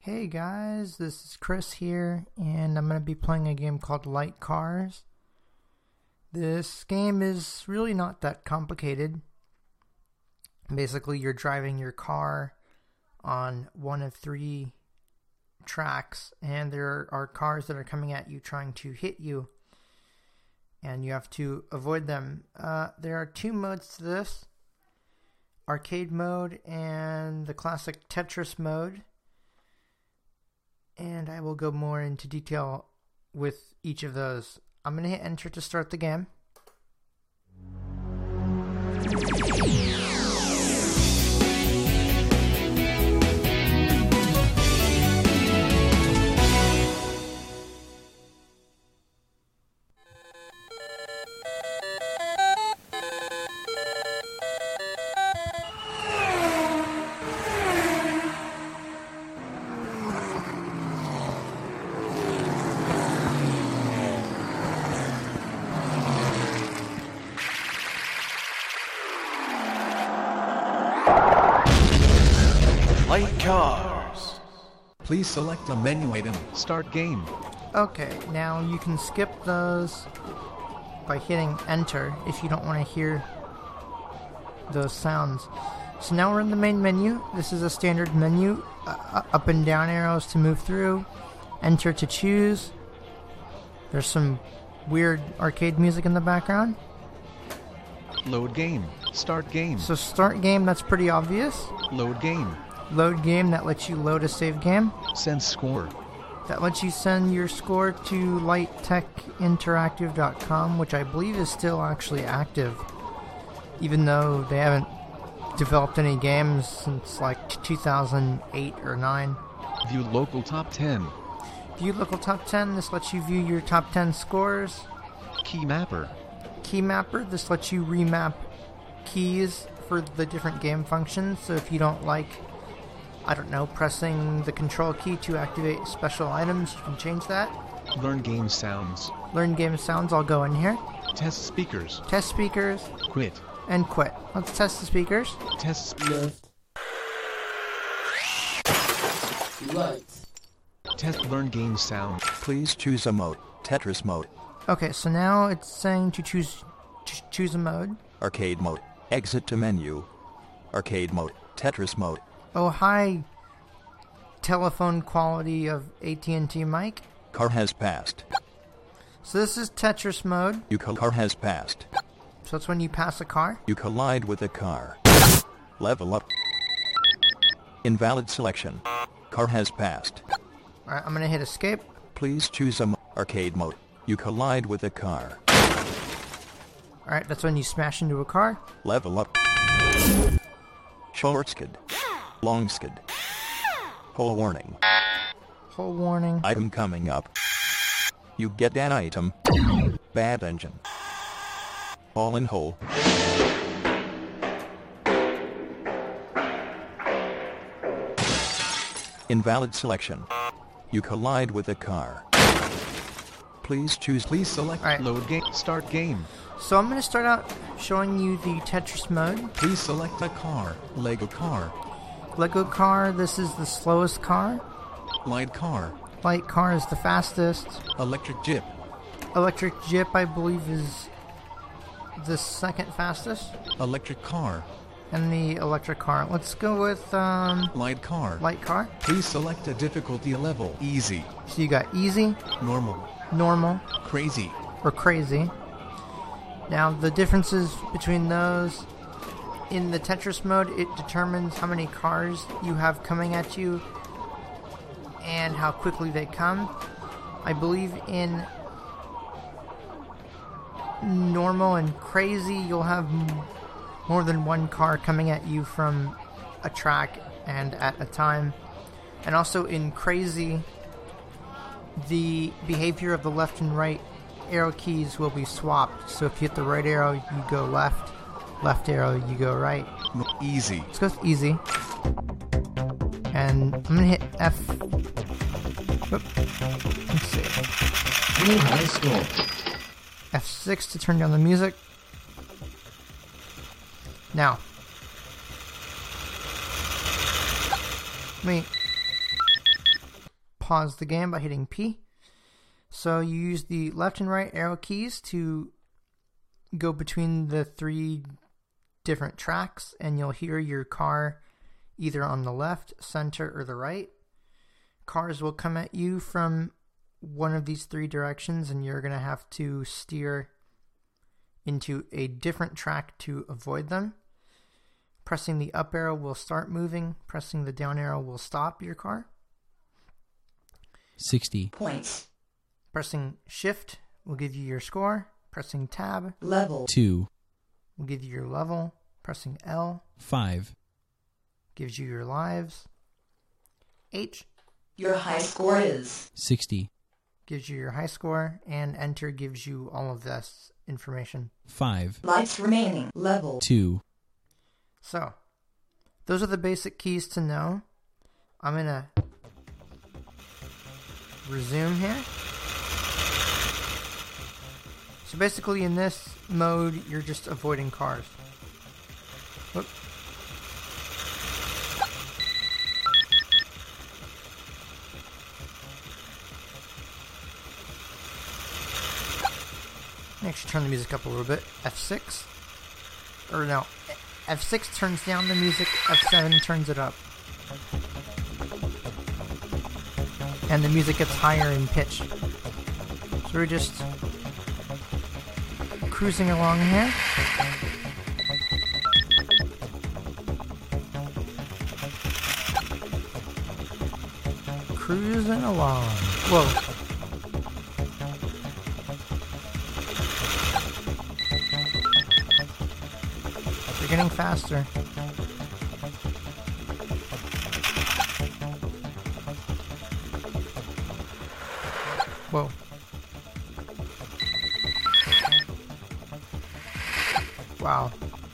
Hey guys, this is Chris here, and I'm going to be playing a game called Light Cars. This game is really not that complicated. Basically, you're driving your car on one of three tracks, and there are cars that are coming at you trying to hit you, and you have to avoid them. There are two modes to this: arcade mode and the classic Tetris mode. And I will go more into detail with each of those. I'm going to hit enter to start the game. Light Cars. Please select a menu item. Start game. Okay, now you can skip those by hitting enter if you don't want to hear those sounds. So now we're in the main menu. This is a standard menu. Up and down arrows to move through. Enter to choose. There's some weird arcade music in the background. Load game. Start game. So start game, that's pretty obvious. Load game. Load game, that lets you load a save game. Send score. That lets you send your score to lighttechinteractive.com, which I believe is still actually active, even though they haven't developed any games since like 2008 or 9. View local top 10. View local top 10, this lets you view your top 10 scores. Key mapper. Key mapper, this lets you remap keys for the different game functions, so if you don't like, I don't know, pressing the control key to activate special items, you can change that. Learn game sounds. Learn game sounds, I'll go in here. Test speakers. Test speakers. Quit. And quit. Let's test the speakers. Test Lights. Test learn game sound. Please choose a mode. Tetris mode. Okay, so now it's saying to choose a mode. Arcade mode. Exit to menu. Arcade mode. Tetris mode. Oh, hi, telephone quality of AT&T mic. Car has passed. So this is Tetris mode. Car has passed. So it's when you pass a car. You collide with a car. Level up. Invalid selection. Car has passed. Alright, I'm gonna hit escape. Please choose a arcade mode. You collide with a car. Alright, that's when you smash into a car. Level up. Short skid. Long skid. Hole warning. Hole warning. Item coming up. You get an item. Bad engine. All in hole. Invalid selection. You collide with a car. Please select load game. Start game. So I'm going to start out showing you the Tetris mode. Please select a car. Lego car. Lego car, this is the slowest car. Light car. Light car is the fastest. Electric jeep. Electric jeep, I believe, is the second fastest. Electric car. And the electric car. Let's go with light car. Light car. Please select a difficulty level. Easy. So you got easy, normal, crazy, or crazy. Now the differences between those: in the Tetris mode, it determines how many cars you have coming at you and how quickly they come. I believe in normal and crazy, you'll have more than one car coming at you from a track and at a time. And also in crazy, the behavior of the left and right arrow keys will be swapped. So if you hit the right arrow, you go left. Left arrow, you go right. Easy. Let's go with easy. And I'm gonna hit F. Whoop. Let's see. New high score. F6 to turn down the music. Now, pause the game by hitting P. So you use the left and right arrow keys to go between the 3 different tracks, and you'll hear your car either on the left, center, or the right. Cars will come at you from one of these 3 directions, and you're going to have to steer into a different track to avoid them. Pressing the up arrow will start moving. Pressing the down arrow will stop your car. 60 points. Pressing shift will give you your score. Pressing tab Level 2 will give you your level. Pressing L 5 gives you your lives. H Your high score is 60 gives you your high score, and enter gives you all of this information. 5 lives remaining. Level 2 So, those are the basic keys to know. I'm going to resume here. So basically in this mode, you're just avoiding cars. Whoop. Actually turn the music up a little bit. F6. Or no, F6 turns down the music, F7 turns it up. And the music gets higher in pitch. So we're just cruising along here. Cruising along. Whoa. They're getting faster. Whoa. Wow.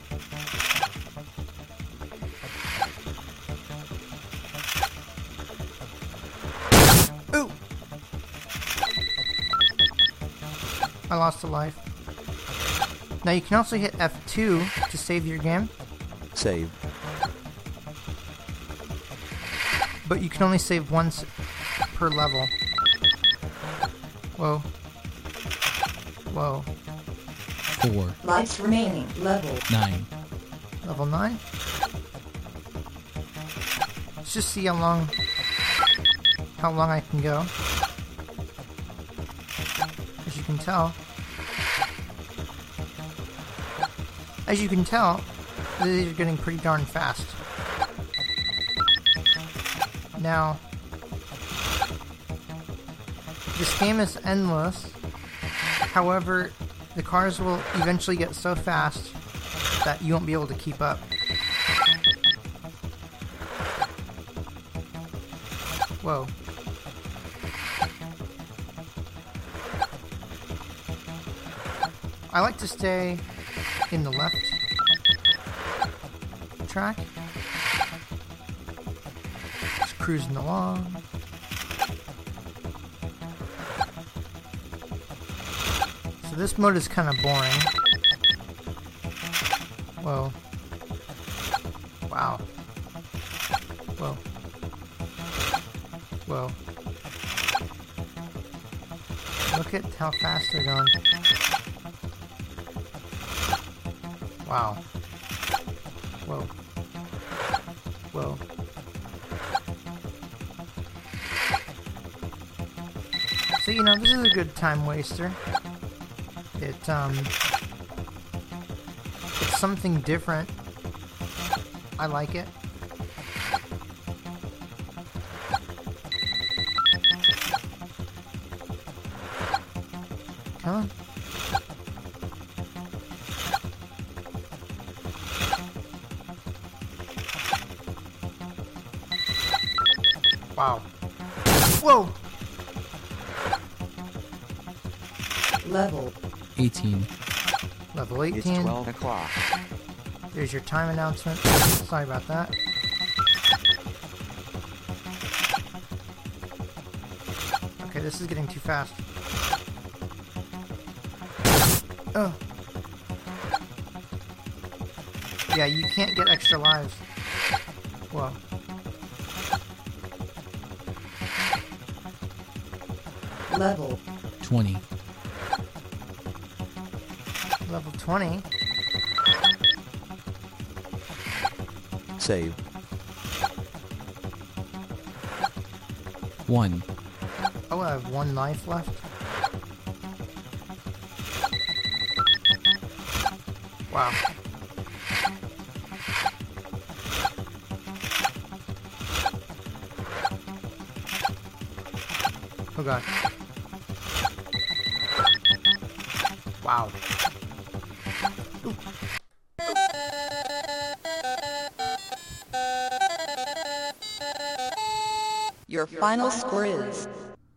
Ooh! I lost a life. Now you can also hit F2 to save your game, Save. but you can only save once per level. Whoa. Whoa. 4 lives remaining. Level 9 Level 9. Let's just see how long I can go. As you can tell, these are getting pretty darn fast. Now, this game is endless. However, the cars will eventually get so fast that you won't be able to keep up. Whoa. I like to stay in the left track. Just cruising along. So this mode is kind of boring. Whoa. Wow. Whoa. Whoa. Look at how fast they're going. Wow. Whoa. Whoa. So, you know, this is a good time waster. It's something different. I like it. Come on. Wow. Whoa! level 18 Level 18. It's 12 o'clock. There's your time announcement. Sorry about that. Okay, this is getting too fast. Oh. Yeah, you can't get extra lives. Whoa. level, 20, Level 20. Save. 1, Oh, I have 1 life left. Wow. Oh god. Wow. your final score is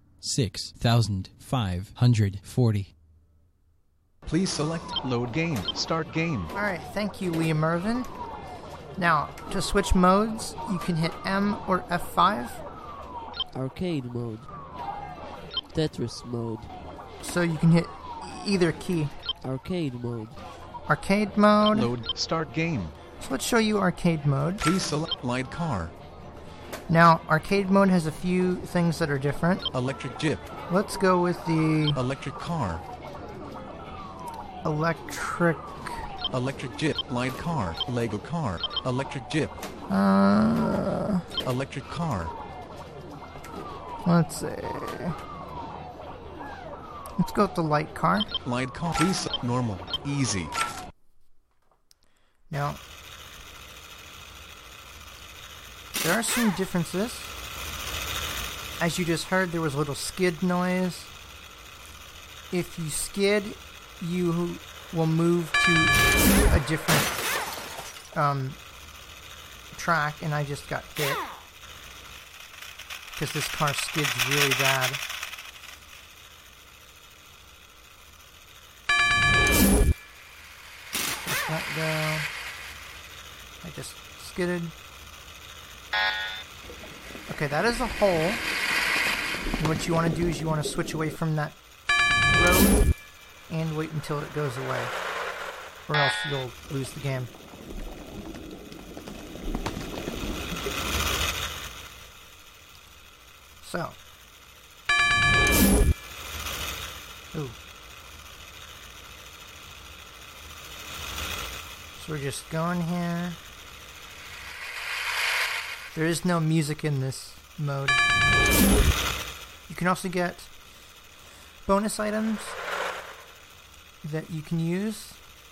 6,540. Please select load game. Start game. Alright, thank you, Liam Mervin. Now, to switch modes, you can hit M or F5. Arcade mode. Tetris mode. So you can hit either key. Arcade mode. Arcade mode. Load. Start game. So let's show you arcade mode. Please select light car. Now, arcade mode has a few things that are different. Electric jeep. Let's go with the Electric car. electric... Electric jeep. Light car. Lego car. Electric jeep. Electric car. Let's see. Let's go with the light car. Light car. Please normal. Easy. Now, there are some differences. As you just heard, there was a little skid noise. If you skid, you will move to a different track, and I just got hit because this car skids really bad. Let that go. I just skidded. Okay, that is a hole. And what you want to do is you want to switch away from that road and wait until it goes away, or else you'll lose the game. So. Ooh. So we're just going here. There is no music in this mode. You can also get bonus items that you can use.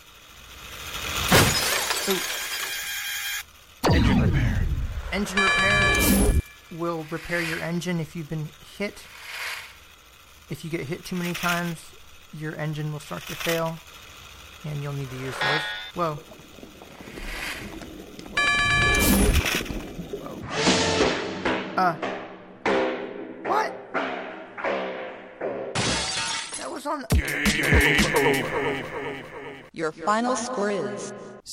Ooh. Engine repair. Engine repair will repair your engine if you've been hit. If you get hit too many times, your engine will start to fail, and you'll need to use those. Whoa. What? That was on the... your final score is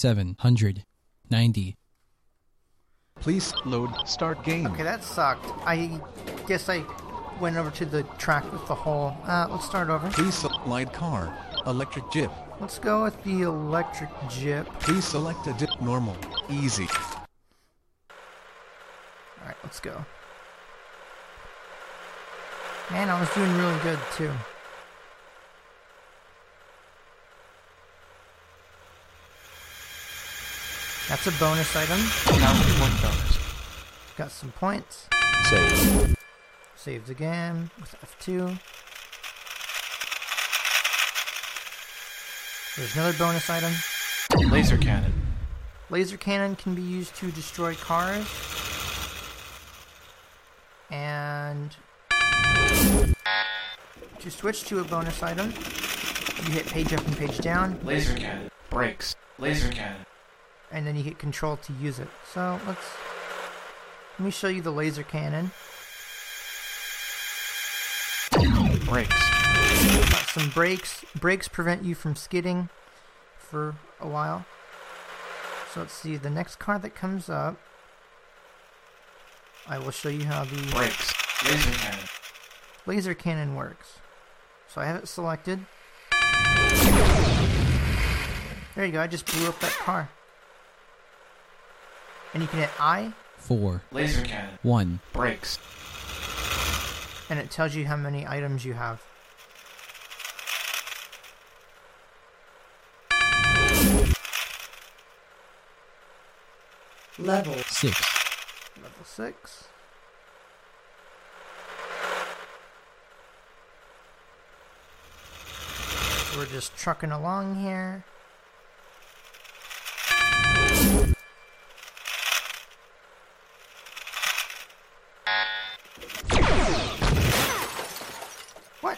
790. Please load. Start game. Okay, that sucked. I guess I went over to the track with the hole. Let's start over. Please select light car. Electric jeep. Let's go with the electric jeep. Please select a dip. Normal. Easy. Alright, let's go. Man, I was doing really good, too. That's a bonus item. Got some points. Save. Saved again with F2. There's another bonus item. Laser cannon. Laser cannon can be used to destroy cars. And to switch to a bonus item, you hit page up and page down. Laser cannon. Brakes. Laser cannon. And then you hit control to use it. So let me show you the laser cannon. Brakes. Got some brakes. Brakes prevent you from skidding for a while. So let's see, the next car that comes up, I will show you how the Brakes. Laser cannon. laser cannon works. So I have it selected. There you go, I just blew up that car. And you can hit I, 4, Laser cannon. 1, Brakes. and it tells you how many items you have. Level 6. Level 6. We're just trucking along here. What?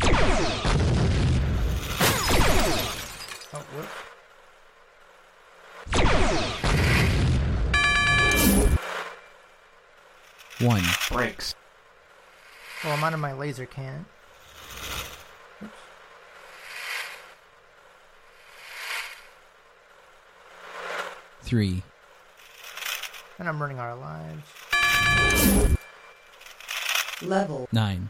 Oh, whoop. One. Brakes. Well, I'm out of my laser cannon. Oops. Three. And I'm running out of lives. Level 9.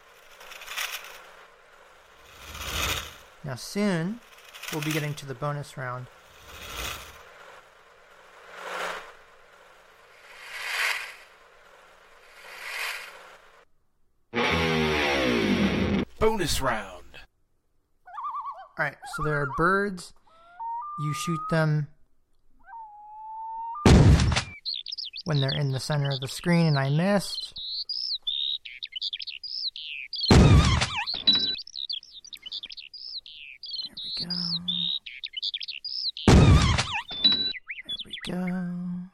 Now soon, we'll be getting to the bonus round. Bonus round. Alright, so there are birds. You shoot them when they're in the center of the screen, and I missed. There we go. There we go.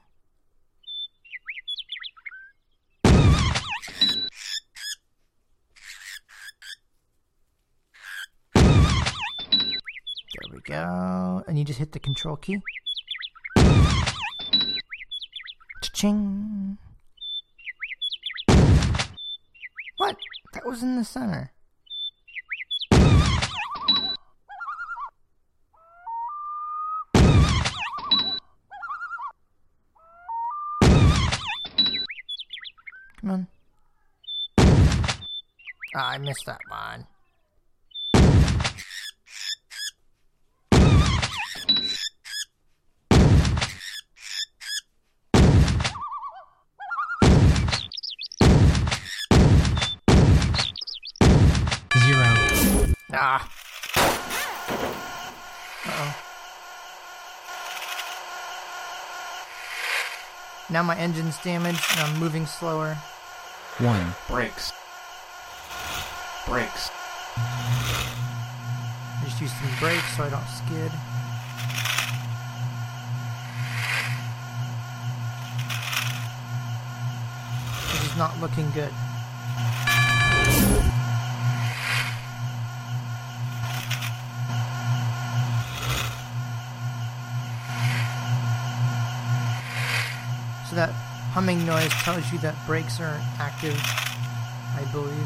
There we go. And you just hit the control key. Cha-ching. What? That was in the center. Come on. Ah, I missed that one. Ah. Uh-oh. Now my engine's damaged and I'm moving slower. 1. Brakes. Brakes. Just use some brakes so I don't skid. This is not looking good. So that humming noise tells you that brakes are active, I believe.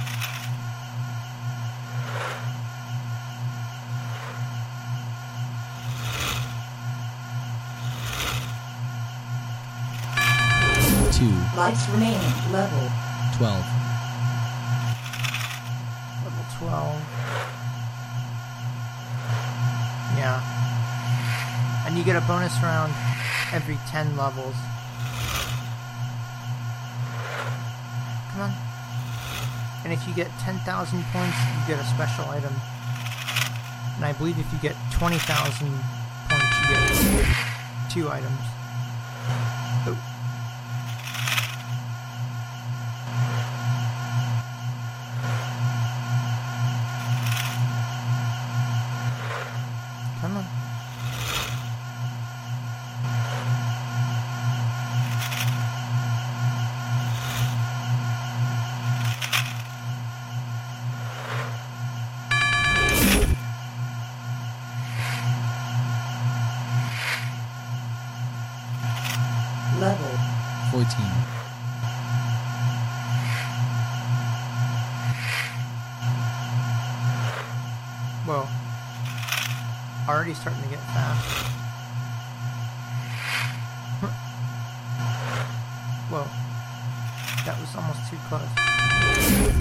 lights remaining. Level 12. Level 12. Yeah. And you get a bonus round every 10 levels. Come on. And if you get 10,000 points, you get a special item. And I believe if you get 20,000 points, you get 2 items. Oh. Come on. level 14. Whoa. Already starting to get fast. Whoa. That was almost too close.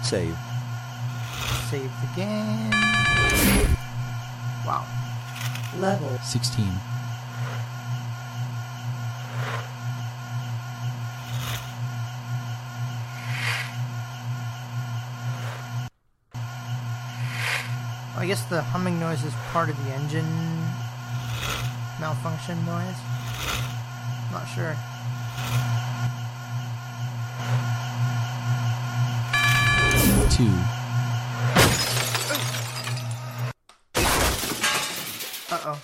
Save. Save the game. Wow. level, 16, I guess the humming noise is part of the engine malfunction noise. Not sure. two, Uh-oh.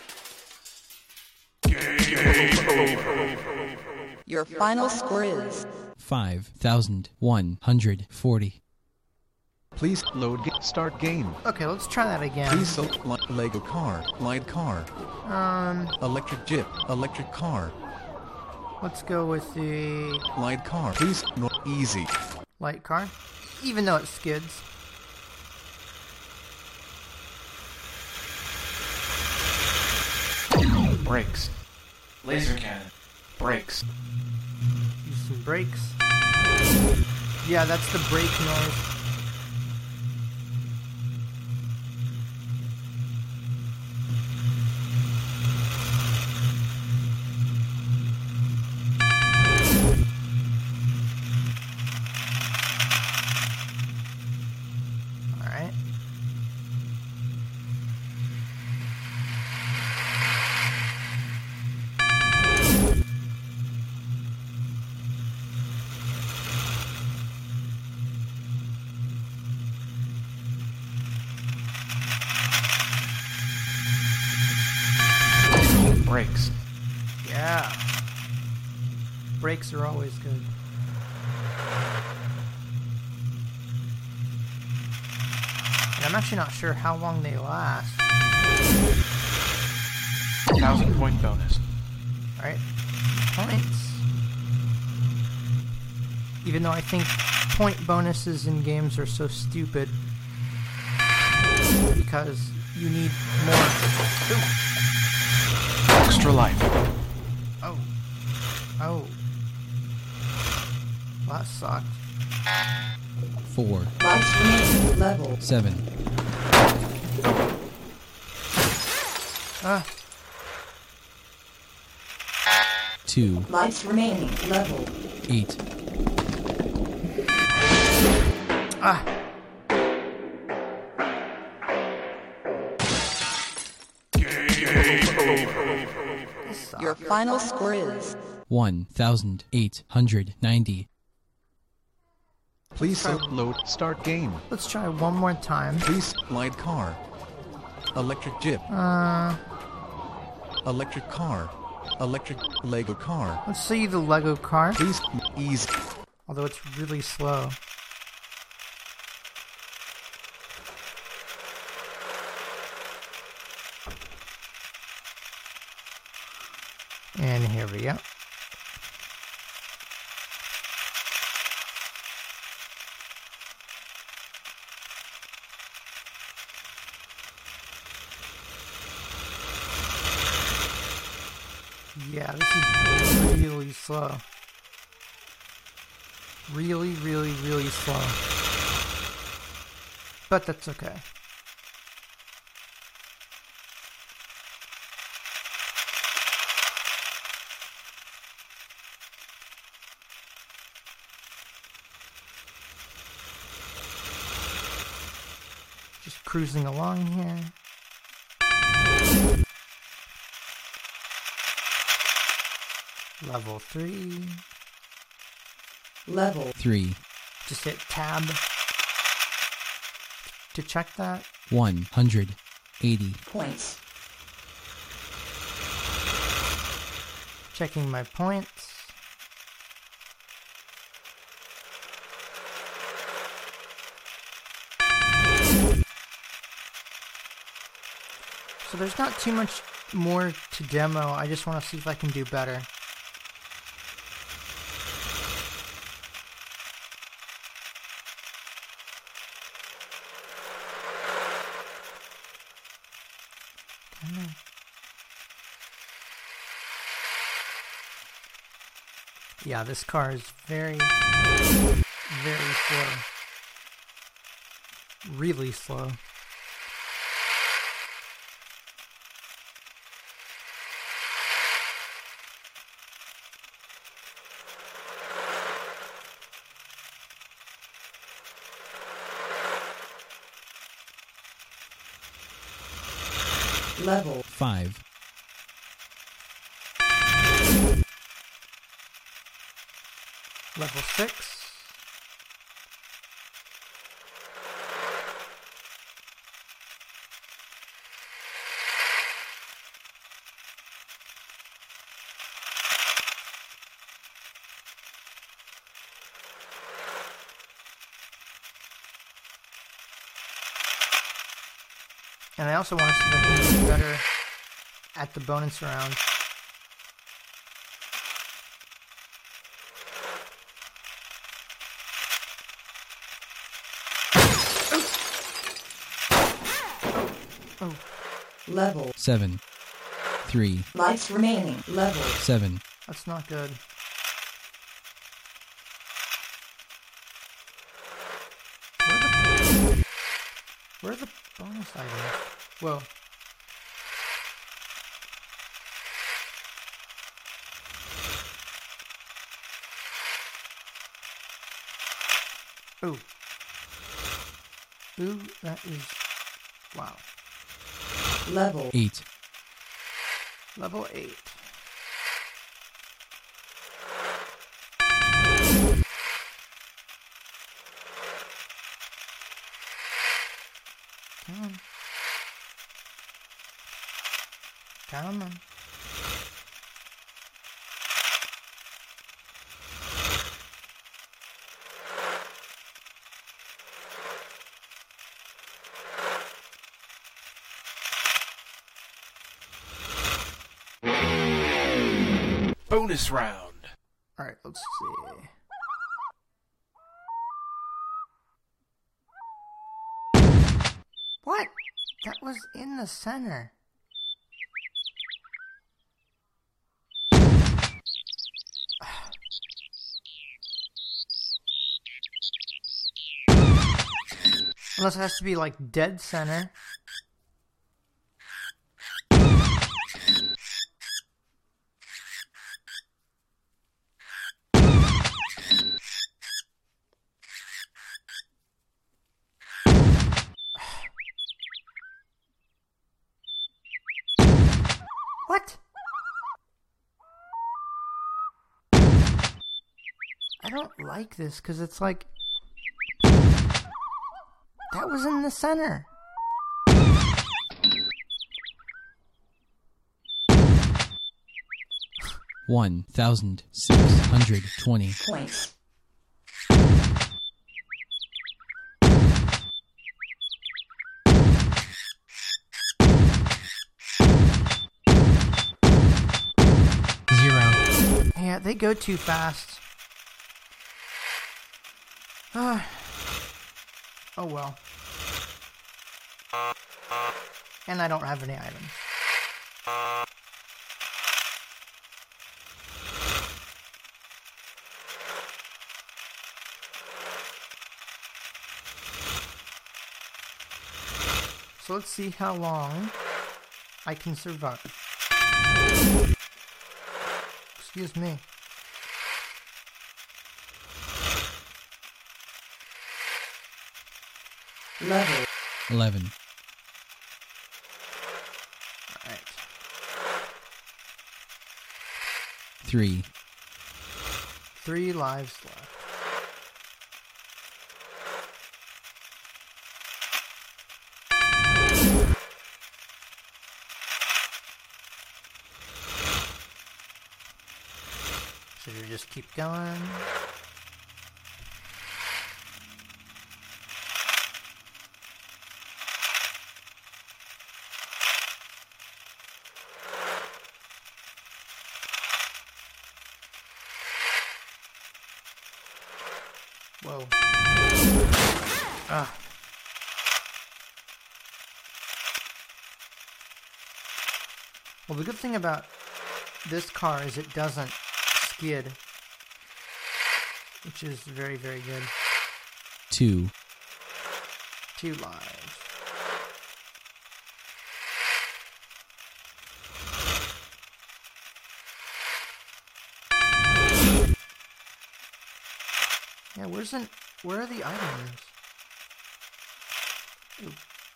your final score is 5,140. Please load start game. Okay, let's try that again. Please select Lego car, light car, electric jeep, electric car, Let's go with the light car. Please no easy. light car. Even though it skids. Brakes. Laser cannon. Brakes. Use some brakes. Yeah, that's the brake noise. Alright. Brakes. Yeah. Brakes are always good. And I'm actually not sure how long they last. 1,000-point bonus. Alright. Points. Even though I think point bonuses in games are so stupid. Because you need more. Ooh. Extra life. Oh. Oh. Well, that sucked. 4, life remaining level, 7, Ah. 2, life remaining level, 8, Ah. This sucks. your final score is 1,890. Please load start game. Let's try one more time. Please light car, electric jeep, electric car, electric Lego car. Let's see the Lego car. Please easy. Although it's really slow. And here we go. Yeah, this is really slow. Really, really, really slow. But that's okay. Just cruising along here. Level 3. level, 3, Just hit tab to check that. 180. points, Checking my points. So there's not too much more to demo. I just want to see if I can do better. Yeah, this car is very, very slow. really slow. Level 5. Level 6. And I also want to see if I can do better at the bonus round. Oh. level 7. 3. lives remaining. Level 7. That's not good. Where are the bonus items? Whoa. Ooh. Ooh, that is... Wow. level 8. Level 8. Come on. Come on. Bonus round. Alright, let's see. What? That was in the center. Unless it has to be like dead center. What? I don't like this because it's like... That was in the center. $1,620. points. Yeah, they go too fast. Oh well. And I don't have any items. So let's see how long I can survive. Excuse me. Level 11. Alright. 3. 3 lives left. Should we just keep going? Whoa. Ah. Well, the good thing about this car is it doesn't skid, which is very, very good. 2. 2 lives. Yeah, where are the items? Ooh.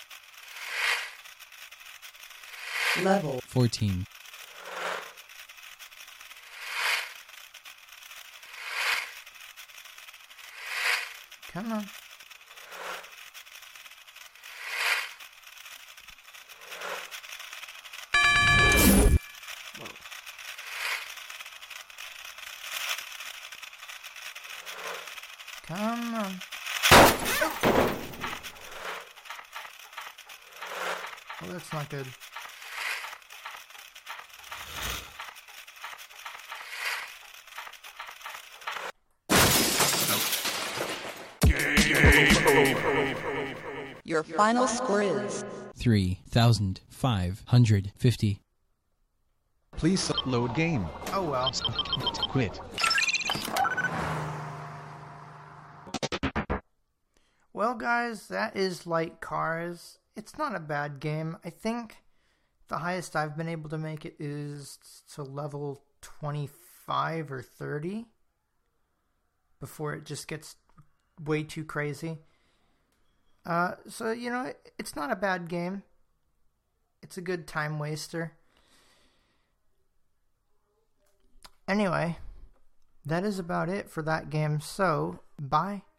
Level. 14. Come on. Whoa. Come on. Oh, that's not good. Your final score is 3,550. Please load game. Oh well. Quit. Well, guys, that is Light Cars. It's not a bad game. I think the highest I've been able to make it is to level 25 or 30 before it just gets way too crazy. So, you know, it's not a bad game. It's a good time waster. Anyway, that is about it for that game. So, bye.